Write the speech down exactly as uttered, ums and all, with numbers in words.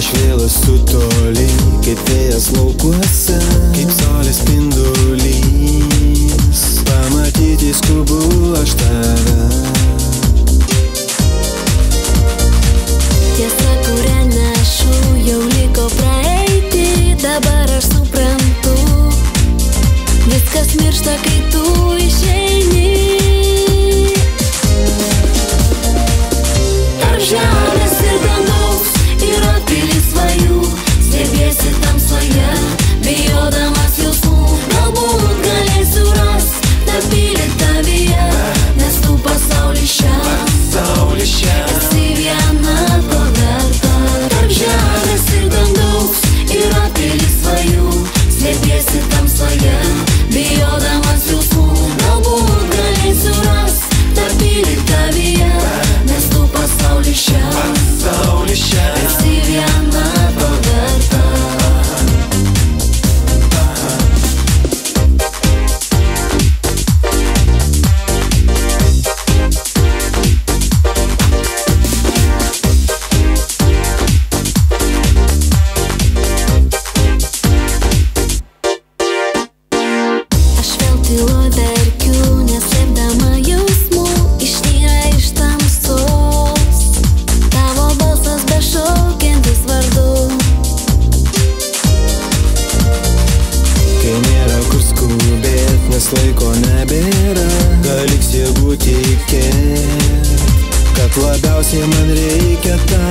Aš vėl esu toli, kaip vėjas laukuose, kaip saulės spindulys. Pamatyti skubu aš tave. Tiesa, kurią nešu, jau liko praeiti. Dabar aš suprantu, viskas miršta, kai tu išeini. Tarp žemės ir dangaus yra pilis svajų. Stebiesi tamsoje, bijodamas jausmų. Galbūt galėsiu rast tą pilį tavyje, nes tu pasaulį šią esi viena to verta. Tarp žemės ir dangaus yra pilis svajų. Stebiesi tamsoje, bijodamas jausmų. Galbūt galėsiu rast tą pilį tavyje, nes tu pasaulį šią esi viena to verta. Aš vėl tyloj verkiu, neslėpdama jausmų. Išnyra iš tamsos tavo balsas bešaukiantis vardu. Kai nėra kur skubėt, nes laiko nebėra, gal liks jėgų tikėt, kad labiausiai man reikia tavęs.